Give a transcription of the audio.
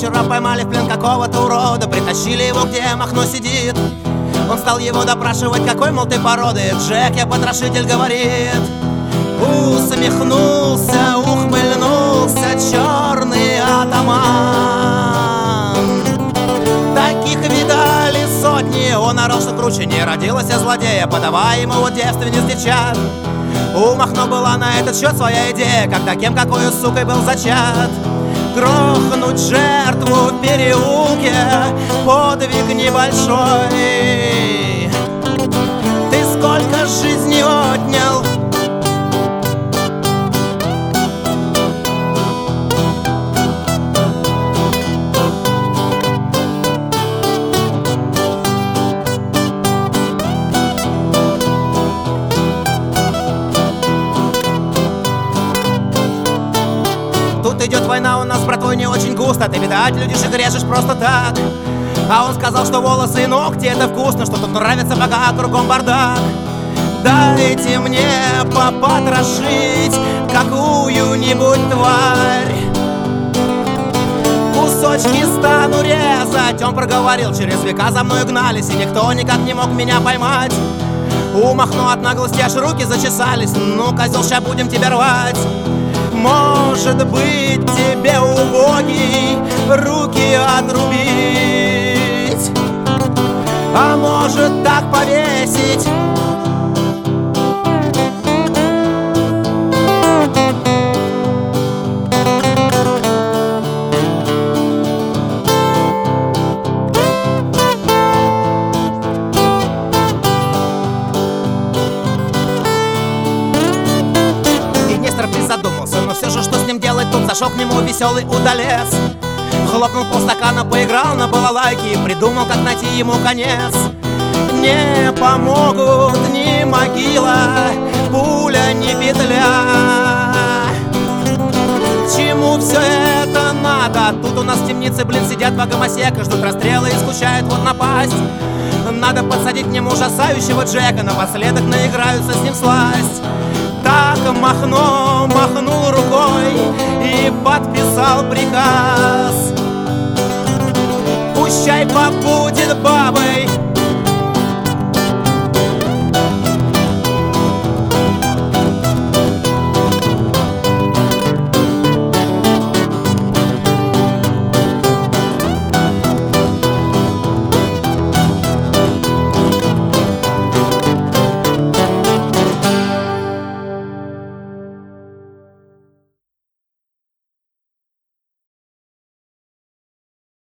вечера поймали в плен какого-то урода, притащили его, где Махно сидит. Он стал его допрашивать, какой, мол, ты породы. Джек, я потрошитель, говорит. Усмехнулся, ухмыльнулся черный атаман. Таких видали сотни. Он орал, что круче не родилась злодея, подавая ему вот девственниц девчат. У Махно была на этот счет своя идея, когда кем какой сукой был зачат. Грохнуть жертву в переулке — подвиг небольшой. Ты сколько жизней отнял. Тут идет война у нас с братвой не очень густо. Ты, видать, людишек режешь просто так. А он сказал, что волосы и ногти — это вкусно, что тут нравится, пока кругом бардак. Дайте мне попотрошить какую-нибудь тварь, кусочки стану резать. Он проговорил, через века за мной гнались, и никто никак не мог меня поймать. У Махно от наглости аж руки зачесались. Ну, козел, ща будем тебя рвать. Может быть, тебе, убогий, руки отрубить, а может так повесить. Задумался, но все же что с ним делать? Тут зашел к нему веселый удалец, хлопнул полстакана, поиграл на балалайке и придумал, как найти ему конец. Не помогут ни могила, пуля, ни петля. К чему все это надо? Тут у нас в темнице, сидят два гомосека, ждут расстрела и скучают вот напасть. Надо подсадить к нему ужасающего Джека, напоследок наиграются с ним сласть. Так Махно махнул рукой и подписал приказ. Пущай побудет бабой